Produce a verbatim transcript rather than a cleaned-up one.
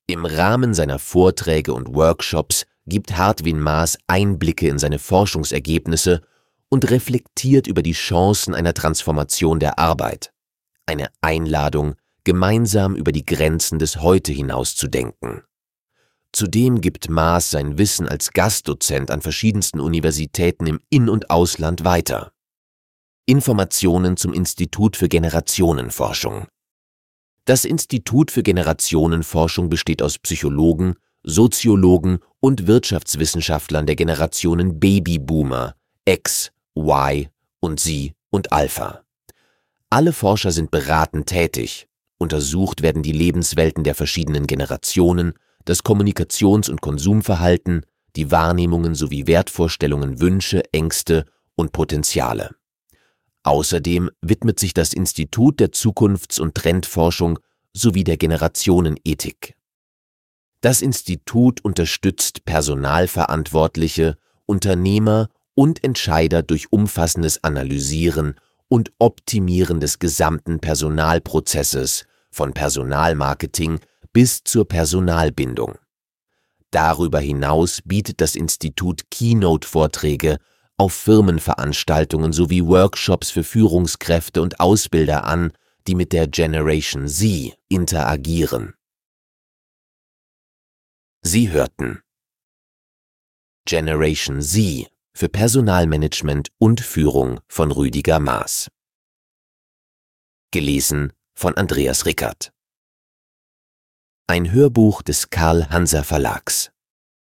Im Rahmen seiner Vorträge und Workshops gibt Hartwin Maas Einblicke in seine Forschungsergebnisse und reflektiert über die Chancen einer Transformation der Arbeit. Eine Einladung, gemeinsam über die Grenzen des Heute hinauszudenken. Zudem gibt Maas sein Wissen als Gastdozent an verschiedensten Universitäten im In- und Ausland weiter. Informationen zum Institut für Generationenforschung. Das Institut für Generationenforschung besteht aus Psychologen, Soziologen und Wirtschaftswissenschaftlern der Generationen Babyboomer, X, Y und Z und Alpha. Alle Forscher sind beratend tätig. Untersucht werden die Lebenswelten der verschiedenen Generationen, das Kommunikations- und Konsumverhalten, die Wahrnehmungen sowie Wertvorstellungen, Wünsche, Ängste und Potenziale. Außerdem widmet sich das Institut der Zukunfts- und Trendforschung sowie der Generationenethik. Das Institut unterstützt Personalverantwortliche, Unternehmer und Entscheider durch umfassendes Analysieren und Optimieren des gesamten Personalprozesses, von Personalmarketing bis zur Personalbindung. Darüber hinaus bietet das Institut Keynote-Vorträge auf Firmenveranstaltungen sowie Workshops für Führungskräfte und Ausbilder an, die mit der Generation Z interagieren. Sie hörten Generation Z für Personalmanagement und Führung von Rüdiger Maas. Gelesen von Andreas Rickert. Ein Hörbuch des Karl Hanser Verlags.